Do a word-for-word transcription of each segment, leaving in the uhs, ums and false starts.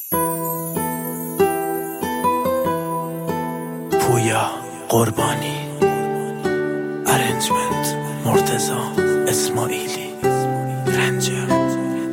پویا قربانی، ارنجمنت مرتضی اسماعیلی، رنجر.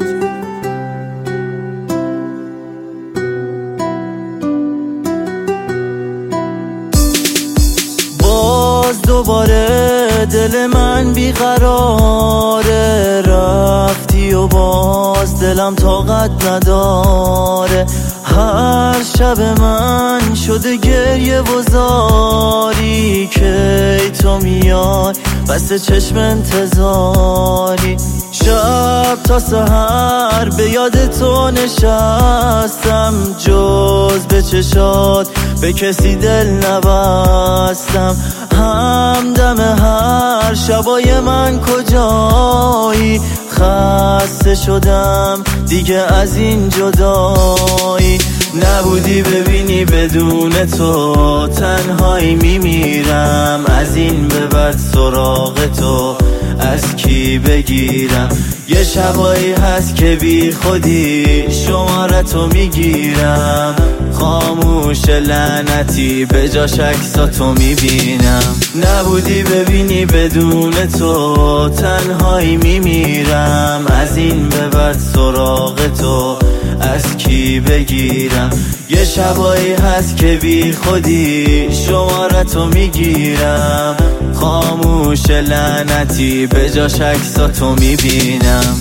باز دوباره دل من بیقراره، رفتی و باز دلم طاقت نداره. هر شب من شده گریه و زاری، که تو میای بس چشم انتظاری. شب تا سحر به یاد تو نشستم، جز به چشات به کسی دل نبستم. همدم هر شبای من کجایی، خسته شدم دیگه از این جدایی. نبودی ببینی بدون تو تنهایی میمیرم، از این به بعد سراغ تو از کی بگیرم؟ یه شبایی هست که بی خودی شمارتو میگیرم، خاموش لعنتی به جاش عکساتو میبینم. نبودی ببینی بدون تو تنهایی میمیرم، از این به بعد سراغ تو از کی بگیرم؟ یه شبایی هست که بی خودی شمارتو میگیرم، خاموش لعنتی به جاش عکساتو میبینم.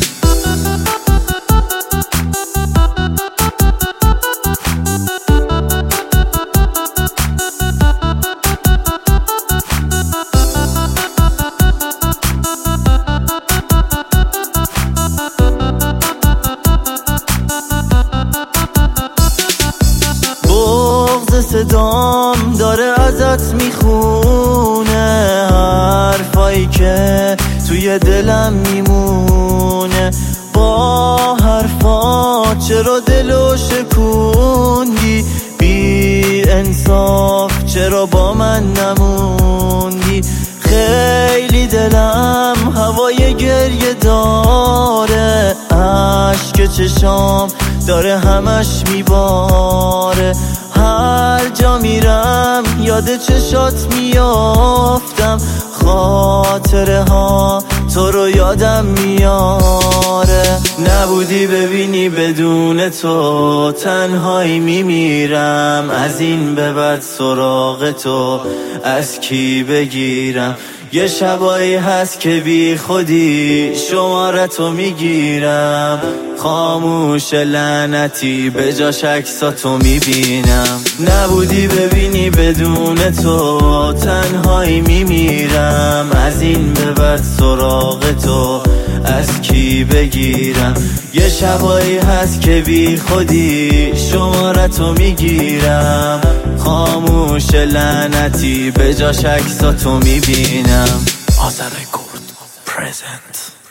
صدام داره ازت میخونه، حرفایی که توی دلم میمونه. با حرفات چرا دلو شکوندی؟ بی انصاف چرا با من نموندی؟ خیلی دلم هوای گریه داره، عشق چشام داره همش میباره. هر جا میرم یاد چشات میافتم، خاطره ها تو رو یادم میاره. نبودی ببینی بدون تو تنهایی میمیرم، از این به بعد سراغ تو از کی بگیرم؟ یه شبایی هست که بی خودی شمارتو میگیرم، خاموش لعنتی به جاش عکساتو میبینم. نبودی ببینی بدون تو تنهایی میمیرم، از این به بعد سراغ تو از کی بگیرم؟ یه شبایی هست که بی خودی شمارتو میگیرم، خاموش لعنتی به جاش عکساتو میبینم. آذر رکورد پرزنت.